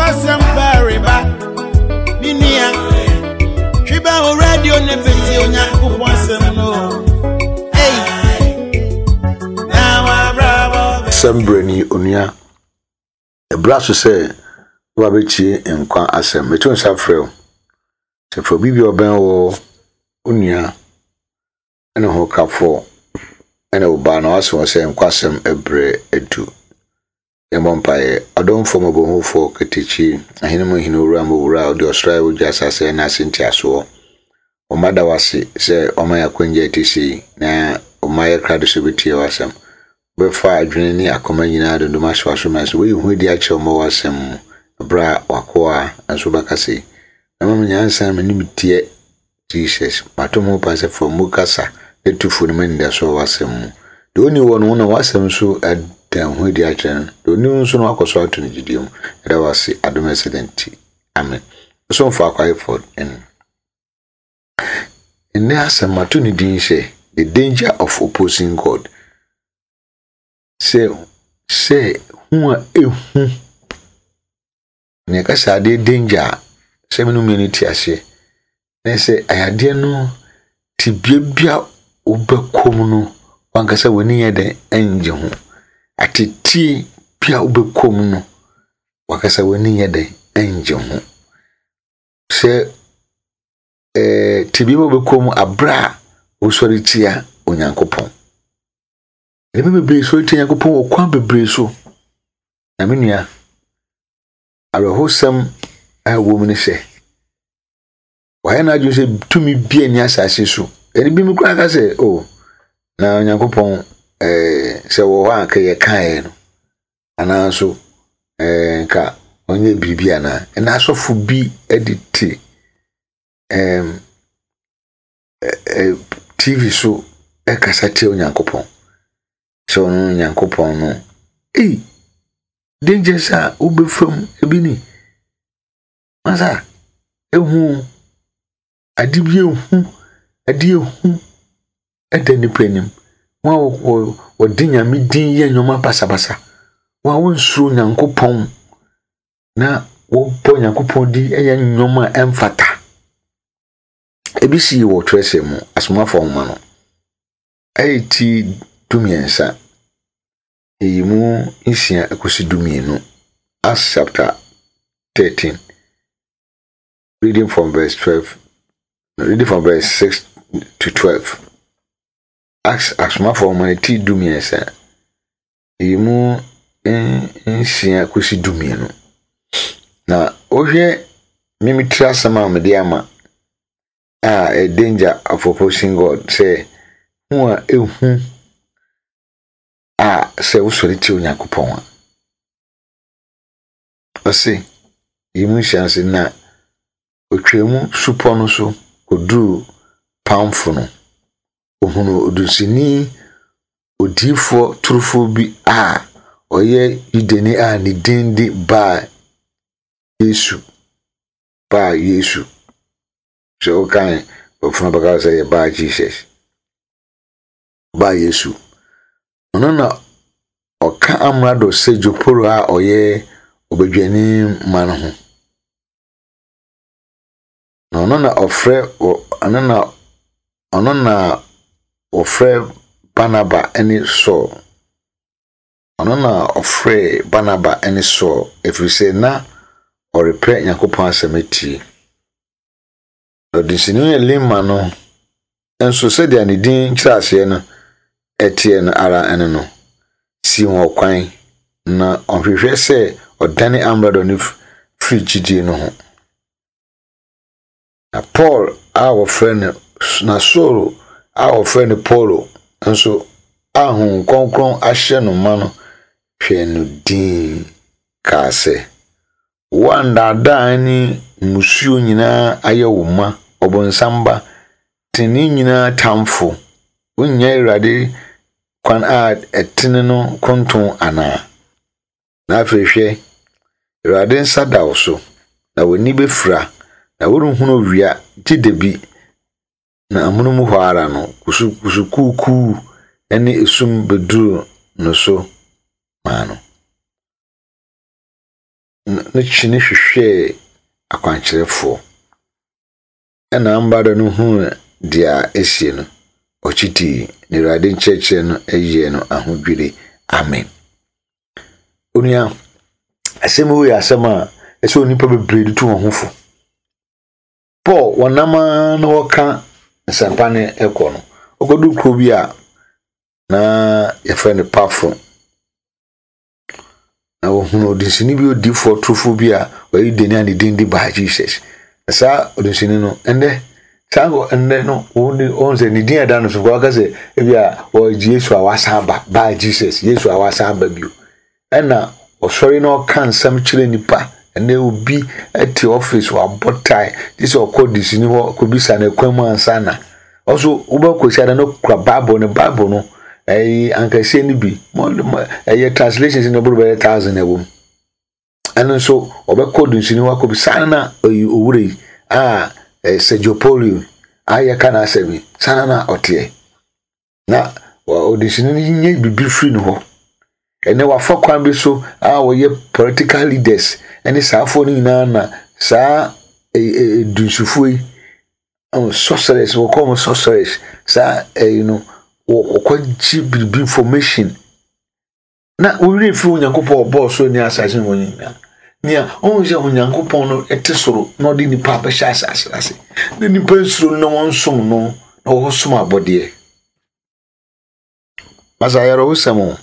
wasam bariba ninia twiba o radio ne beti onyankopon asem no now bravo Sembreni onua e braso say wa bechi enkwa asem metu nsafrel se for bibi oben wo onua ene ho kafo ene oba na waso say enkwa asem ebre edu Empaye adon from obohofo ketichi ahinemu hinura mowura odi osrai oja asase na asinti aso o madawase se o maya kwenje tisi na o maya krado so betie wasem be fa adwene ni akoma nyina do ma so aso ma so we hu di ache mo wasem bra wakoa anso bakase na mam nyansa ma nimtie Jesus matomo pase from mukasa etufu ne manda so wasem do ni wono na wasem so dan hu di achen do ni nso no akoso atuni gidium era wase adom accident amen so for akwai for in there matuni din say the danger of opposing God say who ehu ne ka sa de danger say menu community ase na say ayade no tibia obekom no wanka say woni ye den anje ho atiti pia ubekom no wakasa woni yede enje ho se tibi ubekom abra osoritia onyankopon ebe bebre so tia yankopon okwan bebre so na menua arehosam awo mini se wa na adwo se tumi bia ni asase so eni bi mu kra ka se o na onyankopon se wo ha ka ye kan no ananso nka onye bibia na asofo bi editi TV so ekasate onyankopon so no onyankopon no danger sa ubefam ebini masa ehu adibie ehu edani penim wa dinya mi din ye nyoma pasabasa wa wonsuru nyankopon na wo po nyankopon di eye nyoma emfata ebisi wo trese mu asomafo homa no aiti dumiensa eyimu isia ekosi dumienu Acts chapter 13 reading from verse 6 to 12 asomafo homa ti dumiensa eyimu isia ekosi dumienu na ohwe mimitra sama mediama a danger of opposing God say who a ehu say usori ti onyankopon a say yimu chance na otwemu suponu so odu pamfo no ohunu odusini odifo turufo bi oye ideni ni dindi ba Yesu so kan ofuna baka say ba Jesus ba Yesu ono na oka amrado sejoporo oye obedwani man ho na ono na ofre Barnaba any so ono na ofre Barnaba any so if we say na or repair yakopon asemeti odisinu lima no enso se dia ne din kirase no etie no ara ene no si ho kwan na ohwehwe se odane amrado ni free gidi no ho na Paul our friend na Solo our friend Paulo enso ahun konkron ahye no ma no hwe no din kase wanda dani musuo nyina ayewuma obonsamba tini nyina tamfo wonya irade kwan etene no konton ana na afehwe irade nsadaw so na woni befra na woruhunu wia tidebi na amunumu ho ara no kusu kuku ene esum beduru no so mano no chini hwehwe akwankyerefo na ambado no hu dia esie no ochiti ne rade ncheche no eyi no ahodwire amen onia asemu ya asema ese onipa bebree tu ho hofo Paul wanama na woka nsampane ekọ no ogodu kro bi a na yefa ne pafo na wo hunu odinsini bi odi for trufo bi a wayi deni ani dindi ba Jesus sa odinsini no ende sango ende no woni onze ni din ada no so kwa kase e bi a o Yesu awasamba ba Jesus Yesu awasamba bio ena osori no kan sam kire nipa ene obi ati office wa botai this okodisini ho kobisa na kwamu ansana also ubakosi ada no kra bible no ankase ni bi translations in about 1,000 ewom and so obekodi wa kobisa na owure Sergio Polio kana asebi sana na otie na odisini nye bibi free no ho ene wa fokwan bi so woye political leaders ene saafo ni na sa dunsufui sorcerers wo come sorcerers sa okwaji bibi information na ori fi onyankopon boss ni asase woni nia onje onyankopon no etesoro no di ni pa sha asase ni pa soro no wonsom no na wo som abode masayaro usamo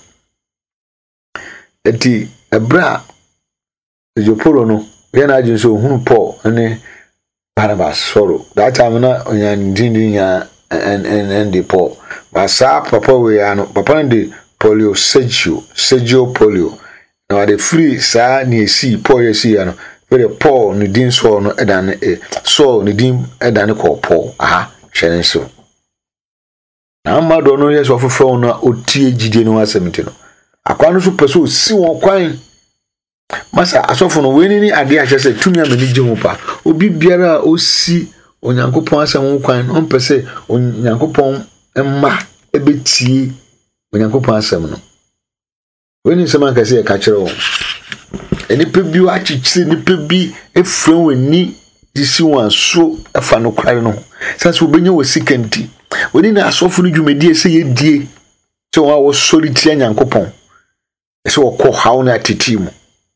eti ebra ejoporo no ye na ajin so hunu Paul ene Barnabas soro that time na onyandinya and the Paul basa papa we ano papa ndi Polio Sergio Polio na the free sa ni esi Paul esi ano very Paul ni din so no edan so ni din edan ko Paul hwere so na amado no yeso fofo no otie gide no asemti no akwa no so peso si won kwan masa asofo no weni ni ade a hwese tumi amani gye pa obi biara osi onyankopon asem kwan on pese onyankopon emma ebetie onyankopon asem no weni sema kase e ka kire wo eni pe bi wa chichire ni pe bi efren weni disi wan so afa no kware no sase obenye wo sikanti weni na asofo no dwumadi ese yedie se wa wo soliti onyankopon ese wo ko hawo na titimu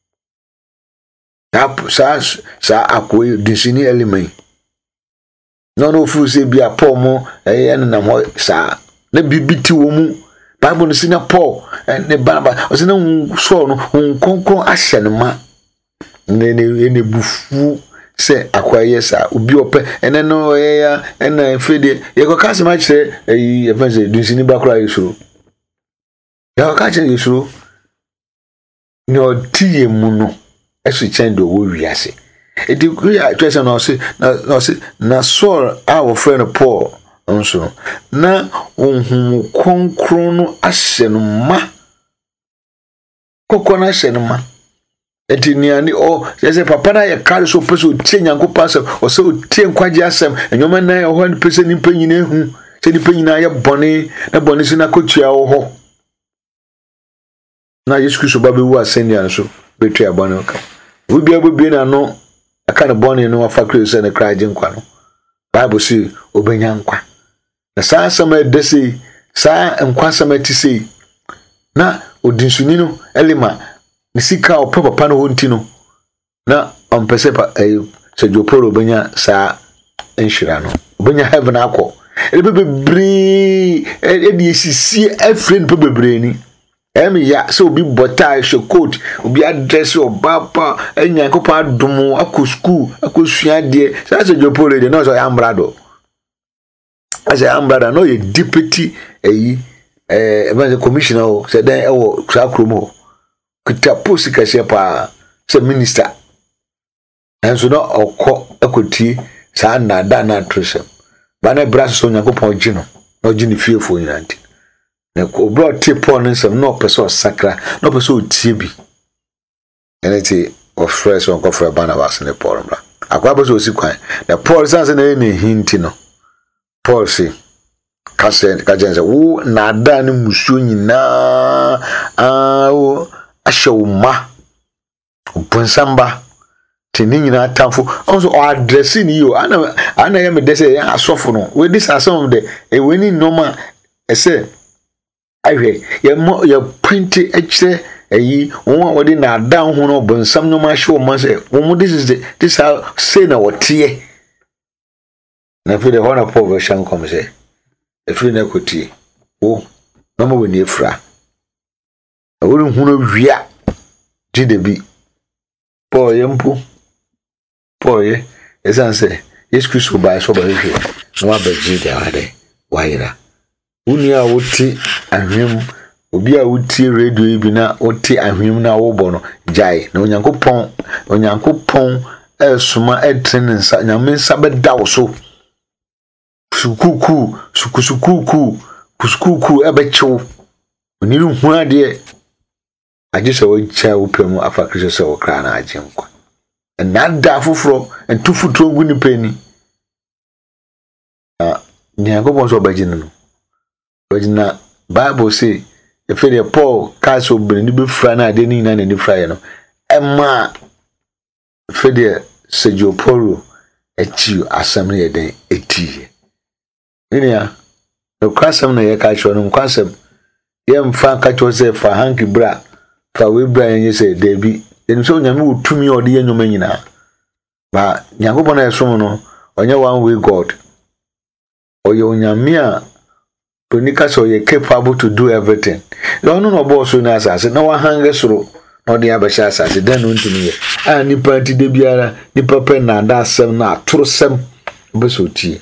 tap sa akoy disini element no fu se bia Paul mo na mo sa na bibiti wo mu bible no sina Paul ne Barnabas o sina so no konkon ahye ne ma ne bufu se akwaye sa obi ope ene no ya ena fede ye ko kase ma kire e fanse disini ba kura yesuro ya ka kire yesuro ni otie mu no esu chendo wo wiase edi kuya twese no se na Saul our friend Paul onso na ohun konkron no ahye no ma kokona ahye no ma edi ni ani yese papa na ye kare so peso tie nyankopon asem o se o tie nkwaje asem enwoma na ye ho ni pese ni panyina ehu se ni panyina ye bone na bone si na kotua wo ho na Yesu Kristo ba be wu asenia so betua bone oka ubi abubi na no aka ne bone no afa Kristo ne kraje nkwa no Bible si obenya nkwa na saa sama desi saa nkwa sama tisi na odinsuni no elima ni sika o papa no honti no na ompese pa Sergio Poro obenya saa enhira no obenya heaven akọ bebre edi esisi efren bebre ni ya so obi botai shokot obi address obapa enyankopon adomo akosku akosua de sa Sergio Poro de no so ambrado as a ambrado no ye deputy evangelist commissioner se den ewo sakromo kuta post kase pa se minister enso no okọ akoti sa na da na trusem bana brass so nyankopon gino no gini fiefo nyanti na ko bro tipo no nsem no person sakra no person tie bi eneti of fresh on kofre Barnabas ne Paul bra akwa bo so si kwan na Paul sanse na ne hinti no Paul si kajense wo na da ne musuo nyina o ahyewuma Bonsamba tini nyina atamfo also o address ni yo ana ya me de say ya asofo no we this are some of the we ni normal say ahwe ya point ekire eyi won wodi na dan ho no bonsam no ma hwe mo say this how say na wotie na fi de hona po shan kom say e fi na koti o no mo we ni efra awuru hu no wia gidebi po yempo Poye, as I say, yes, Christo by so by here. No other Jida Hade, Waira. Unia would tea and him, Ubia would tea radio bina, or tea and him now obono, Jai, no Yanko Pong, El Suma Edtrin and Yamin Sabbat Dawso. Sukuku, Puskuku, Ebecho. When you don't dear, I just always child Pemo after Christmas or Crana Jimko. And not da fufro and 2 foot long winning penny. Nyango was obagino. Bagina Bible say, if a Paul castle bring be frana, didn't none any fryer. Emma Fedia said your poro at you assembly a day 80. Inia, no crassam na ya catch on quassam. Yam fan catch was a for hanky bra. For we Brian, you say, Debbie. Then so nyamu to me or the no menina. But Yakobona sono on your one way God. Or your nyamia Punika so you're capable to do everything. No no boss soon as I said no one hangers through no the abashas as then unto me. And ni party de biara ni papa na da sem na trosem besoti.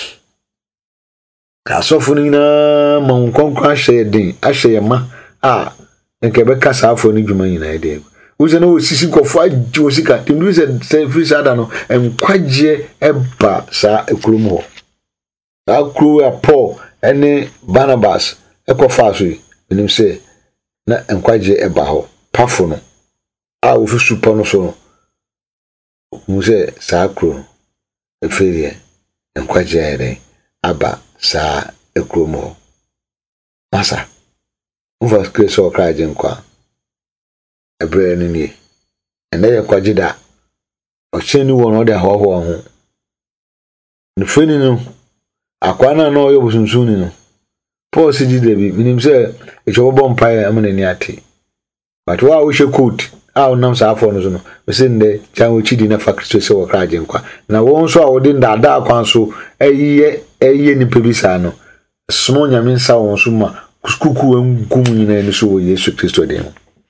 Kasofunina mon konkwa shedin asheyama nke be kasa afọ ni dwuma nyina ide. Uze no sisi kofo ajosika tindu se free sada no enkwagye eba sa ekurum ho. Akru ya Paul ene Barnabas ekofa so enim se na enkwagye eba ho pafo no ofi super no so no muze sa akru eferie enkwagye ere aba sa ekurum ho. Masa Mva kreso kraje nkwa ebre ni ene ye kwagida o cheni won o de ho ho ni feni no akwana no yo busunsun no Paul si Debi minim se e chobo mpae amene ni ate but wa wo hwe coat nam sa afọ no so no we se nde chan wo chidi na fakristo se wo kraje nkwa na won so a wo de ndada akwan so eyiye ni pebisa no sono nyame nsa won so ma kuskuku ngum nyina ni so wo Yesu Kristo dem.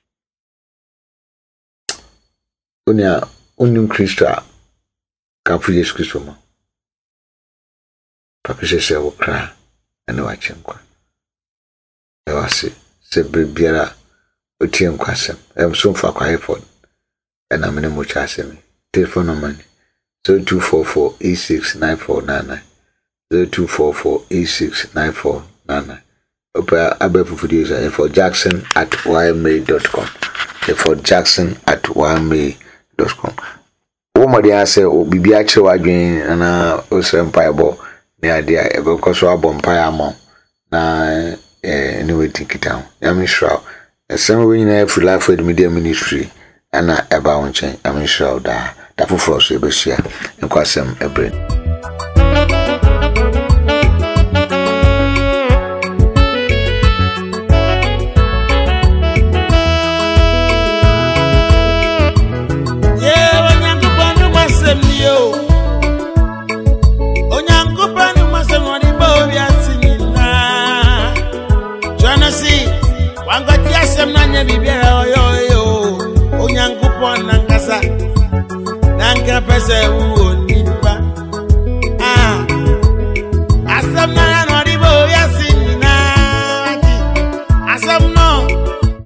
Unia unim Kristo kafu Yesu Kristo ma. Papise se wo kra ene wa chenkwa. E wase se bebiara otie nkwasem. So fa kwa iPhone. Ena mene mo cha asemi. Telephone number 0244869499. 0244869499. Opa abefu fudiza for jackson@ymail.com. For jackson@ymail.com. Womadi ase obibi akire wadwen ana osempaibo ne ade a ebekoso abompai amon na anyway tikita yamishra esem we nyina for life with media ministry ana eba wonchen yamishra da foforo so ebesia enkwasem ebre. Pese